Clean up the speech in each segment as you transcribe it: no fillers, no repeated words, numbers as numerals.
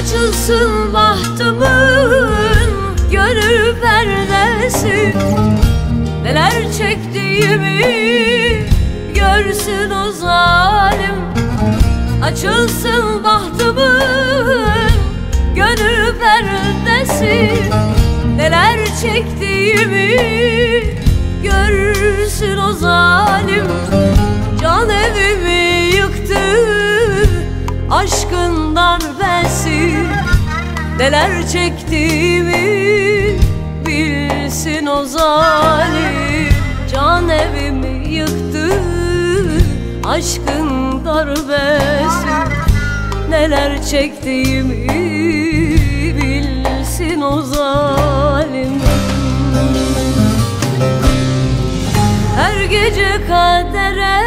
Açılsın bahtımın gönül perdesi, neler çektiğimi görsün o zalim. Açılsın bahtımın gönül perdesi, neler çektiğimi görsün o zalim. Can evimi yıktı aşkın darbesi, neler çektiğimi bilsin o zalim. Can evimi yıktı aşkın darbesi, neler çektiğimi bilsin o zalim. Her gece kadere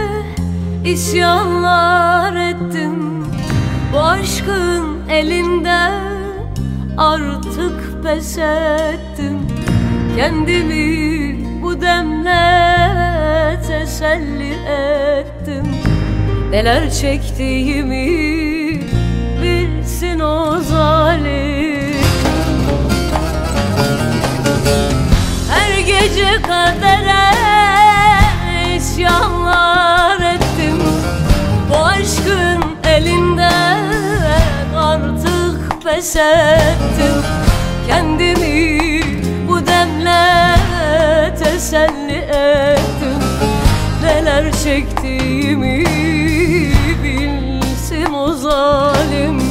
isyanlar ettim, bu aşkın elinde artık pes ettim. Kendimi bu demle teselli ettim, neler çektiğimi bilsin o zalim. Her gece kadere isyanlar ettim, bu aşkın elinden artık pes ettim. Kendimi bu demle teselli ettim, neler çektiğimi bilsin o zalim.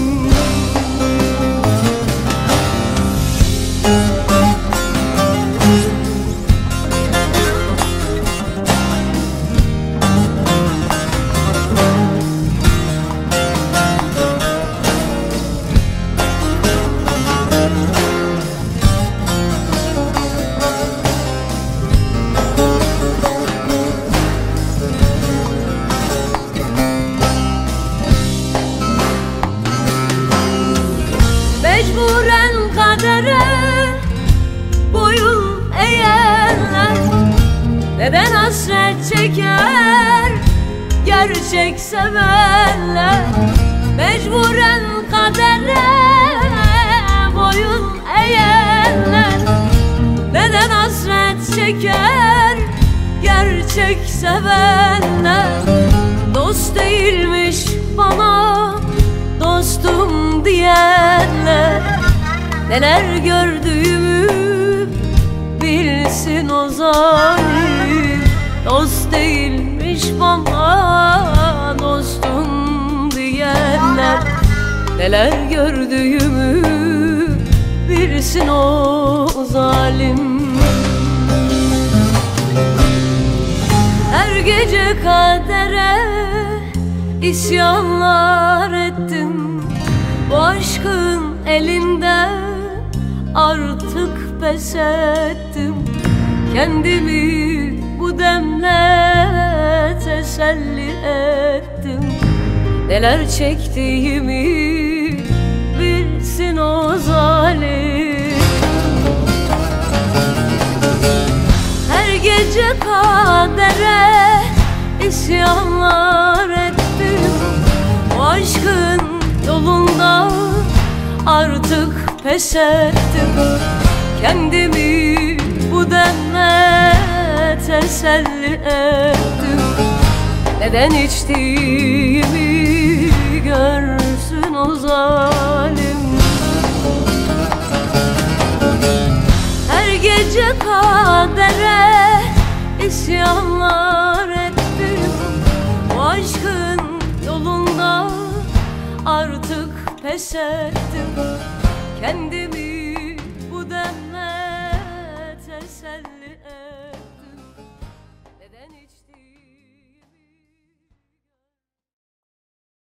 Mecburen kadere boyun eğenler neden hasret çeker gerçek sevenler? Mecburen kadere boyun eğenler neden hasret çeker gerçek sevenler? Dost değilmiş bana dostum diyenler, neler gördüğümü bilsin o zalim. Dost değilmiş bana dostum diyenler, neler gördüğümü bilsin o zalim. Her gece kadere isyanlar ettim, bu aşkın elinde artık pes ettim. Kendimi bu demle teselli ettim, neler çektiğimi bilsin o zalim. Her gece kadere isyanlar ettim, bu aşkın yolunda artık pes ettim. Kendimi bu denle teselli ettim, neden içtiğimi görsün o zalim. Her gece kadere isyanlar ettim, bu aşkın yolunda artık pes ettim. Kendimi